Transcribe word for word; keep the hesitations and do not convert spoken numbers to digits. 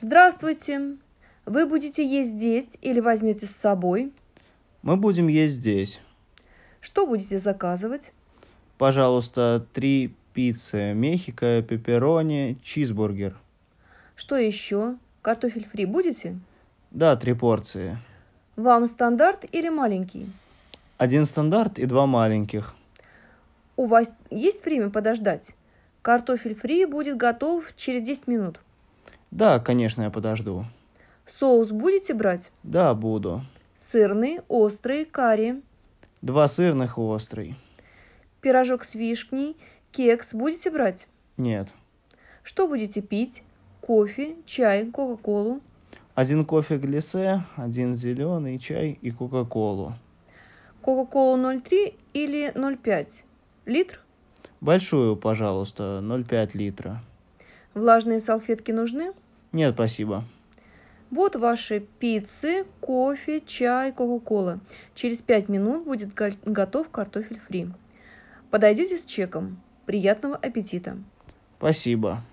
Здравствуйте! Вы будете есть здесь или возьмете с собой? Мы будем есть здесь. Что будете заказывать? Пожалуйста, три пиццы Мехико, пепперони, чизбургер. Что еще? Картофель фри будете? Да, три порции. Вам стандарт или маленький? Один стандарт и два маленьких. У вас есть время подождать? Картофель фри будет готов через десять минут. Да, конечно, я подожду. Соус будете брать? Да, буду. Сырный, острый, карри. Два сырных и острый. Пирожок с вишней, кекс будете брать? Нет. Что будете пить? Кофе, чай, кока-колу? Один кофе глиссе, один зеленый чай и кока-колу. Кока-колу ноль три или ноль пять? Литр? Большую, пожалуйста, ноль пять литра. Влажные салфетки нужны? Нет, спасибо. Вот ваши пиццы, кофе, чай, кока-кола. Через пять минут будет го- готов картофель фри. Подойдете с чеком. Приятного аппетита! Спасибо.